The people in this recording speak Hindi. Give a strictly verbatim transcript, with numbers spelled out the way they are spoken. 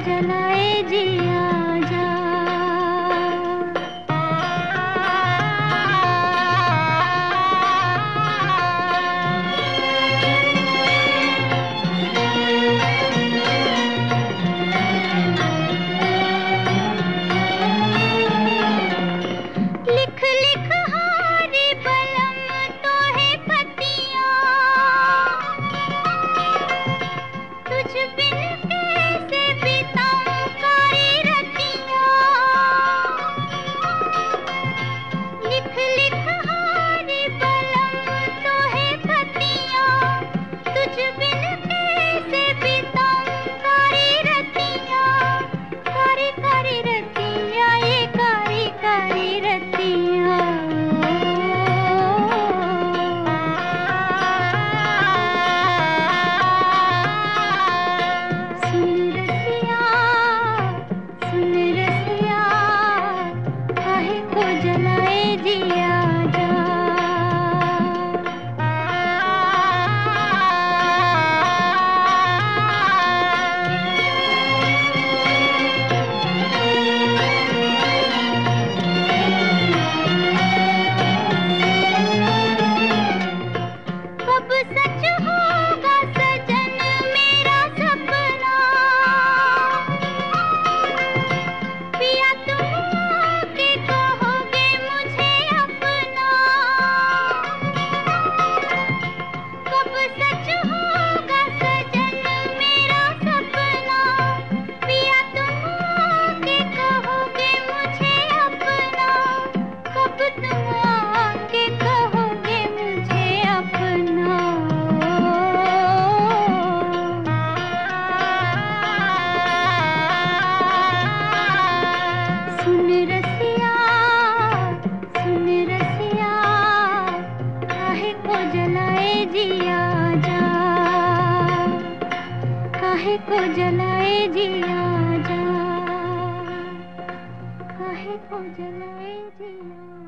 जलाए जिया जा। लिख लिख हारी बलम तो है पतियाँ, तुझ बिन कैसे बिताऊं कारी रतियाँ। लिख लिख हारी बलम तो है पतियाँ, तुझ बिन कैसे बिताऊं कारी रतियाँ। कारी कारी रतियाँ, ये कारी कारी रतियाँ। सुन रसिया, सुन रसिया, काहे को जलाए जिया जा। कब सच होगा सजन मेरा सपना, पिया तुम आके कहोगे मुझे अपना। कब सच होगा सजन मेरा सपना, पिया तुम आके कहोगे मुझे अपना। कब तुम आके कहोगे मुझे अपना। सुन रसिया, सुन रसिया, काहे को जलाए जिया जा। काहे को जलाए जिया जा। काहे को जलाए जिया।